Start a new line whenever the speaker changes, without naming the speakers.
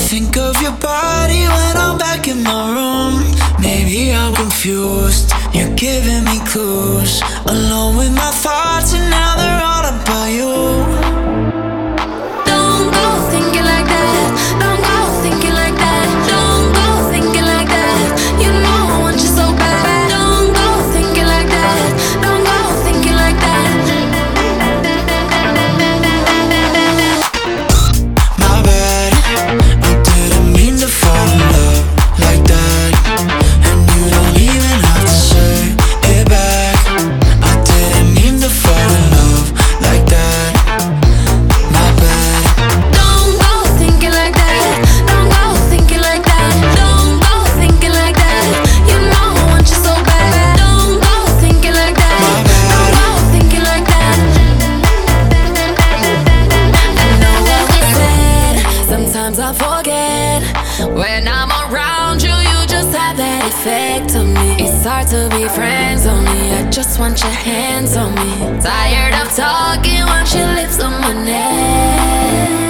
think of your body when I'm back in my room. Maybe I'm confused, you're giving me clues. Alone with my thoughts and now they're all about you.
Don't go thinking like that. Don't go thinking like that. Don't go thinking like that. You know I want you so bad. Don't go thinking like that. Don't go thinking like that.
My bad, I didn't mean to fall in love like that. And you don't even have to say it back. I didn't mean to fall in love like that. My bad.
Don't go thinking like that. Don't go thinking like that. Don't go thinking like that. You know I want you so bad. Don't go thinking like that. Don't go thinking like that. I know what we said. Sometimes I forget. When I'm around you, you just have that effect on me. It's hard to be friends only. I just want your hands on me. Tired of talking, want your lips on my neck.